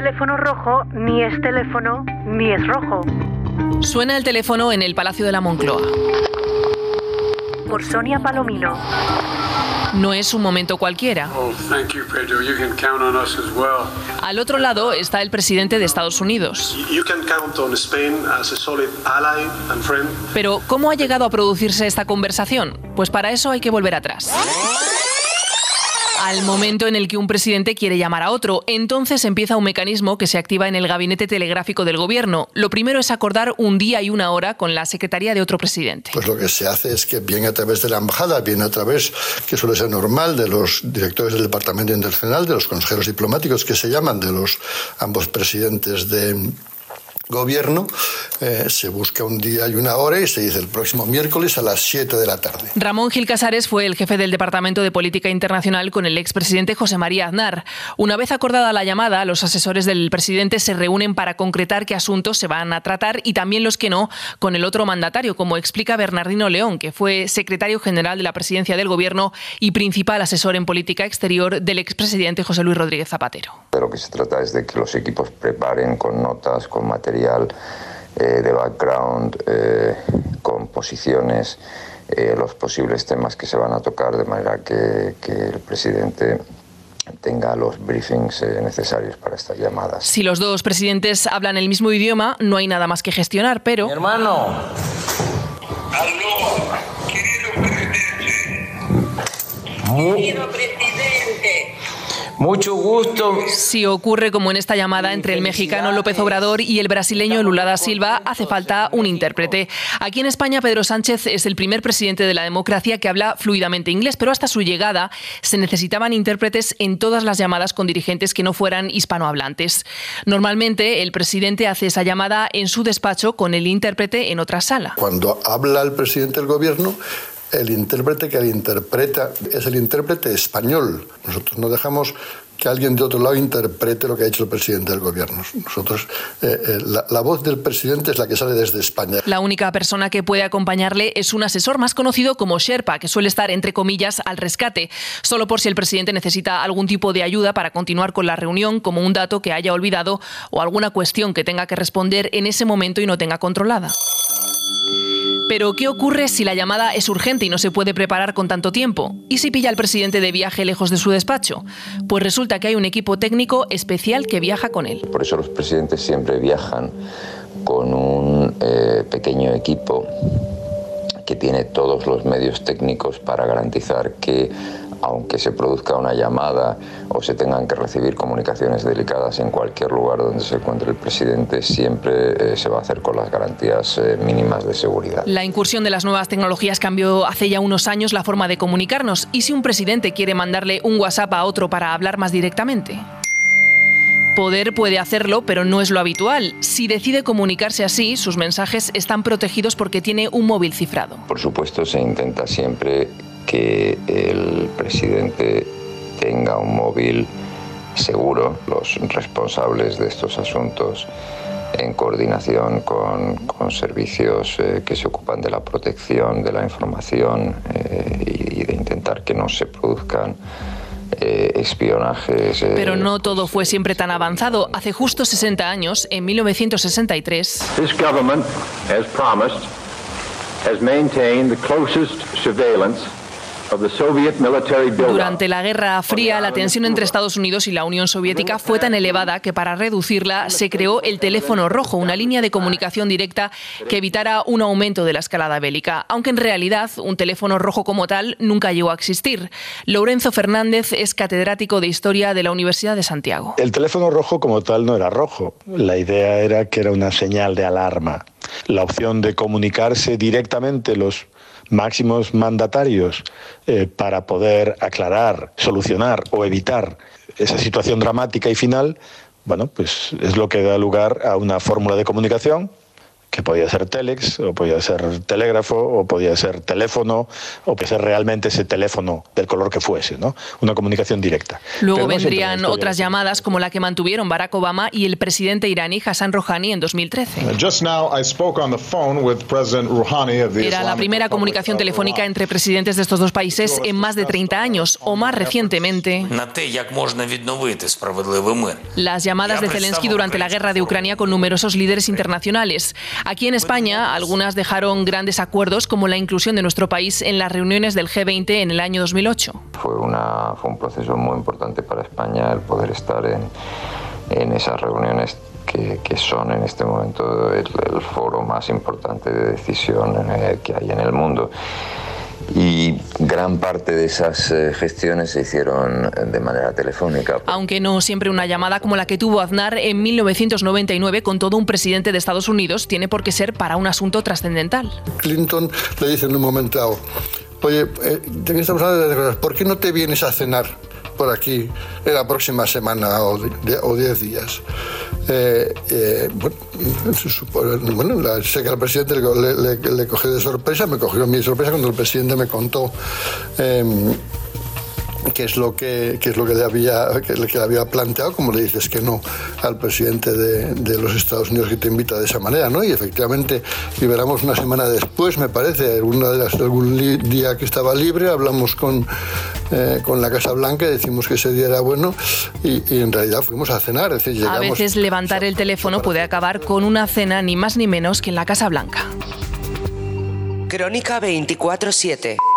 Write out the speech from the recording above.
teléfono rojo ni es teléfono ni es rojo. Suena el teléfono en el Palacio de la Moncloa. Por Sonia Palomino. No es un momento cualquiera. Al otro lado está el presidente de Estados Unidos. Pero, ¿cómo ha llegado a producirse esta conversación? Pues para eso hay que volver atrás. Al momento en el que un presidente quiere llamar a otro, entonces empieza un mecanismo que se activa en el gabinete telegráfico del gobierno. Lo primero es acordar un día y una hora con la secretaría de otro presidente. Pues lo que se hace es que bien a través de la embajada, bien a través, que suele ser normal, de los directores del Departamento Internacional, de los consejeros diplomáticos que se llaman, de los ambos presidentes de gobierno, se busca un día y una hora y se dice el próximo miércoles a las 7 de la tarde. Ramón Gil Casares fue el jefe del Departamento de Política Internacional con el expresidente José María Aznar. Una vez acordada la llamada, los asesores del presidente se reúnen para concretar qué asuntos se van a tratar y también los que no con el otro mandatario, como explica Bernardino León, que fue secretario general de la presidencia del gobierno y principal asesor en política exterior del expresidente José Luis Rodríguez Zapatero. De lo que se trata es de que los equipos preparen con notas, con material de background, con posiciones, los posibles temas que se van a tocar, de manera que el presidente tenga los briefings necesarios para estas llamadas. Si los dos presidentes hablan el mismo idioma, no hay nada más que gestionar, pero... Mi hermano. Aló, querido presidente. Querido presidente. Mucho gusto. Si ocurre como en esta llamada entre el mexicano López Obrador y el brasileño Lula da Silva, hace falta un intérprete. Aquí en España, Pedro Sánchez es el primer presidente de la democracia que habla fluidamente inglés, pero hasta su llegada se necesitaban intérpretes en todas las llamadas con dirigentes que no fueran hispanohablantes. Normalmente, el presidente hace esa llamada en su despacho con el intérprete en otra sala. Cuando habla el presidente del gobierno, el intérprete que le interpreta es el intérprete español. Nosotros no dejamos que alguien de otro lado interprete lo que ha hecho el presidente del gobierno. Nosotros, la voz del presidente es la que sale desde España. La única persona que puede acompañarle es un asesor más conocido como Sherpa, que suele estar, entre comillas, al rescate, solo por si el presidente necesita algún tipo de ayuda para continuar con la reunión, como un dato que haya olvidado o alguna cuestión que tenga que responder en ese momento y no tenga controlada. Pero, ¿qué ocurre si la llamada es urgente y no se puede preparar con tanto tiempo? ¿Y si pilla al presidente de viaje lejos de su despacho? Pues resulta que hay un equipo técnico especial que viaja con él. Por eso los presidentes siempre viajan con un pequeño equipo que tiene todos los medios técnicos para garantizar que, aunque se produzca una llamada o se tengan que recibir comunicaciones delicadas en cualquier lugar donde se encuentre el presidente, siempre se va a hacer con las garantías mínimas de seguridad. La incursión de las nuevas tecnologías cambió hace ya unos años la forma de comunicarnos. ¿Y si un presidente quiere mandarle un WhatsApp a otro para hablar más directamente? Puede hacerlo, pero no es lo habitual. Si decide comunicarse así, sus mensajes están protegidos porque tiene un móvil cifrado. Por supuesto, se intenta siempre que el presidente tenga un móvil seguro. Los responsables de estos asuntos, en coordinación con servicios que se ocupan de la protección de la información y de intentar que no se produzcan espionajes. Pero no todo fue siempre tan avanzado. Hace justo 60 años, en 1963... This government, as promised, has maintained the closest surveillance of the Soviet military buildup. Durante la Guerra Fría, la tensión entre Estados Unidos y la Unión Soviética fue tan elevada que para reducirla se creó el teléfono rojo, una línea de comunicación directa que evitara un aumento de la escalada bélica, aunque en realidad un teléfono rojo como tal nunca llegó a existir. Lorenzo Fernández es catedrático de Historia de la Universidad de Santiago. El teléfono rojo como tal no era rojo. La idea era que era una señal de alarma. La opción de comunicarse directamente los máximos mandatarios para poder aclarar, solucionar o evitar esa situación dramática y final, bueno, pues es lo que da lugar a una fórmula de comunicación que podía ser telex, o podía ser telégrafo, o podía ser teléfono, o podía ser realmente ese teléfono del color que fuese, ¿no? Una comunicación directa. Luego vendrían otras llamadas como la que mantuvieron Barack Obama y el presidente iraní Hassan Rouhani en 2013. Era la primera comunicación telefónica entre presidentes de estos dos países en más de 30 años, o más recientemente. Las llamadas de Zelensky durante la guerra de Ucrania con numerosos líderes internacionales. Aquí en España, algunas dejaron grandes acuerdos, como la inclusión de nuestro país en las reuniones del G20 en el año 2008. Fue un proceso muy importante para España el poder estar en esas reuniones que son en este momento el foro más importante de decisión que hay en el mundo. Y gran parte de esas gestiones se hicieron de manera telefónica. Aunque no siempre una llamada como la que tuvo Aznar en 1999 con todo un presidente de Estados Unidos tiene por qué ser para un asunto trascendental. Clinton le dice en un momento dado, oye, ¿de qué estamos hablando de cosas? ¿Por qué no te vienes a cenar por aquí en la próxima semana o 10 días? Sé que al presidente le cogió de sorpresa, me cogió mi sorpresa cuando el presidente me contó qué es lo que le había planteado, como le dices que no al presidente de los Estados Unidos que te invita de esa manera, ¿no? Y efectivamente liberamos una semana después, me parece, algún día que estaba libre, hablamos con la Casa Blanca y decimos que ese día era bueno y en realidad fuimos a cenar. Es decir, llegamos, a veces levantar el teléfono puede acabar con una cena ni más ni menos que en la Casa Blanca. Crónica 24/7